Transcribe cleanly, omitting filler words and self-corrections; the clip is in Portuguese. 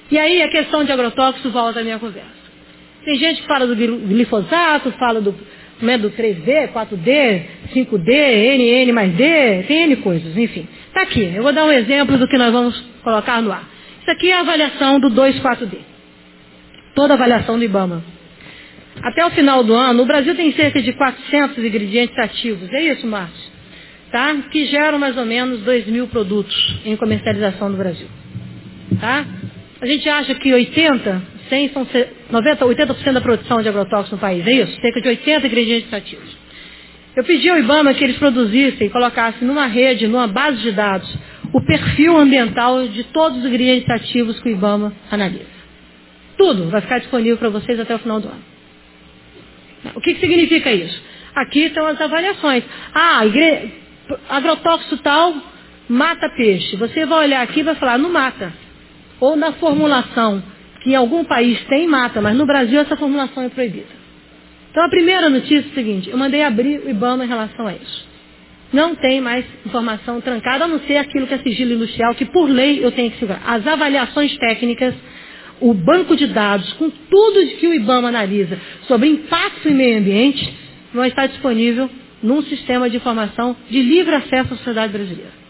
E aí a questão de agrotóxico volta à minha conversa. Tem gente que fala do glifosato, fala do 3D, 4D, 5D, NN mais D, tem N coisas, enfim. Está aqui, eu vou dar um exemplo do que nós vamos colocar no ar. Isso aqui é a avaliação do 2,4-D. Toda a avaliação do IBAMA. Até o final do ano, o Brasil tem cerca de 400 ingredientes ativos. É isso, Márcio? Tá? Que geram mais ou menos 2.000 produtos em comercialização no Brasil. Tá? A gente acha que 80% da produção de agrotóxicos no país. É isso? Cerca de 80 ingredientes ativos. Eu pedi ao IBAMA que eles produzissem e colocassem numa rede, numa base de dados, o perfil ambiental de todos os ingredientes ativos que o IBAMA analisa. Tudo vai ficar disponível para vocês até o final do ano. O que significa isso? Aqui estão as avaliações. Agrotóxico tal mata peixe. Você vai olhar aqui e vai falar, não mata. Ou na formulação, que em algum país tem, mata, mas no Brasil essa formulação é proibida. Então a primeira notícia é a seguinte, eu mandei abrir o IBAMA em relação a isso. Não tem mais informação trancada, a não ser aquilo que é sigilo industrial, que por lei eu tenho que segurar. As avaliações técnicas, o banco de dados, com tudo que o IBAMA analisa sobre impacto em meio ambiente, vai estar disponível num sistema de informação de livre acesso à sociedade brasileira.